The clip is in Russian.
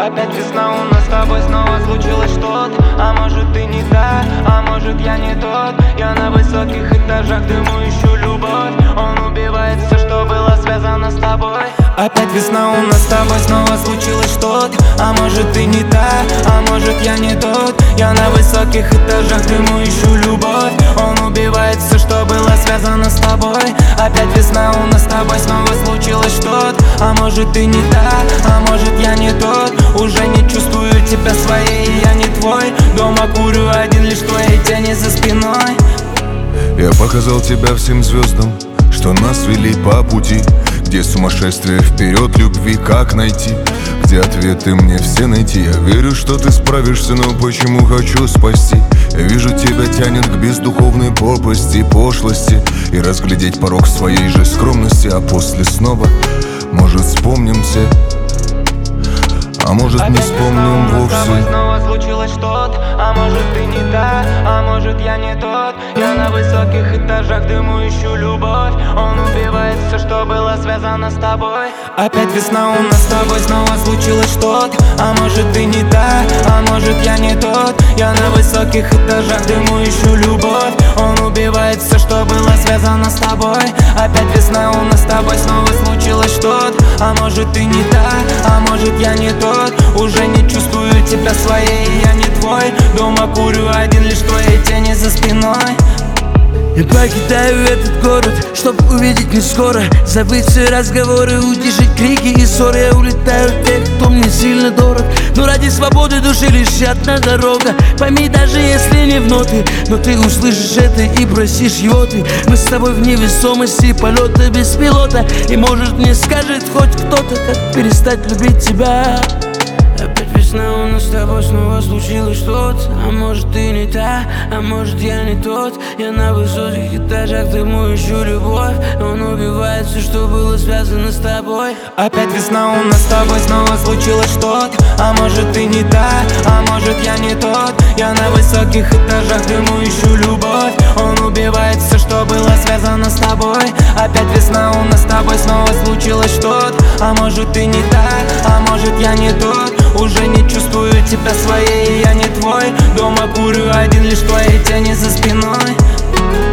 Опять весна, у нас с тобой снова случилось что-то. А может ты не та, а может я не тот. Я на высоких этажах дыму, ищу любовь. Он убивает все, что было связано с тобой. Опять весна, у нас с тобой снова случилось что-то. А может ты не та, а может я не тот. Я на высоких этажах дыму, ищу любовь. Он убивает все, что было связано с тобой. Опять весна, у нас с тобой снова случилось что-то. А может ты не та, а может я не тот. Уже не чувствую тебя своей, я не твой. Дома курю один, лишь твои тени за спиной. Я показал тебя всем звездам, что нас вели по пути, где сумасшествие вперед, любви как найти, где ответы мне все найти. Я верю, что ты справишься, но почему хочу спасти. Я вижу, тебя тянет к бездуховной пропасти, пошлости, и разглядеть порог своей же скромности. А после снова, может, вспомнимся, а может не вспомним вовсе. С тобой снова случилось что-то. А может ты не та, а может я не тот. Я на высоких этажах дыму, ищу любовь. Он убивает все, что было связано с тобой. Опять весна, у нас с тобой снова случилось что-то. А может ты не та, а может я не тот. Я на высоких этажах дыму, ищу любовь. Он убивает все, что было связано с тобой. Опять весна, у нас с тобой снова случилось что-то. А может ты не та, а может я не тот. Уже не чувствую тебя своей, я не твой. Дома курю один, лишь твои тени за спиной. Я покидаю этот город, чтобы увидеть не скоро. Забыть все разговоры, утишить крики и ссоры. Я улетаю от тех, кто мне сильно дорог. Но ради свободы души лишь одна дорога. Пойми, даже если не в ноты, но ты услышишь это и просишь его ты. Мы с тобой в невесомости, полета без пилота. И может мне скажет хоть кто-то, как перестать любить тебя. Опять весна, у нас с тобой снова случилось что-то. А может ты не та, а может я не тот. Я на высоких этажах дыму, ищу любовь. Он убивает все, что было связано с тобой. Опять весна, у нас с тобой снова случилось что-то. А может ты не та, а может я не тот. Я на высоких этажах дыму, ищу любовь. Он убивает все, что было связано с тобой. Опять весна, у нас с тобой снова случилось что-то. А может ты не та, а может я не тот. Уже не чувствую тебя своей, я не твой. Дома курю один, лишь твои тени за спиной.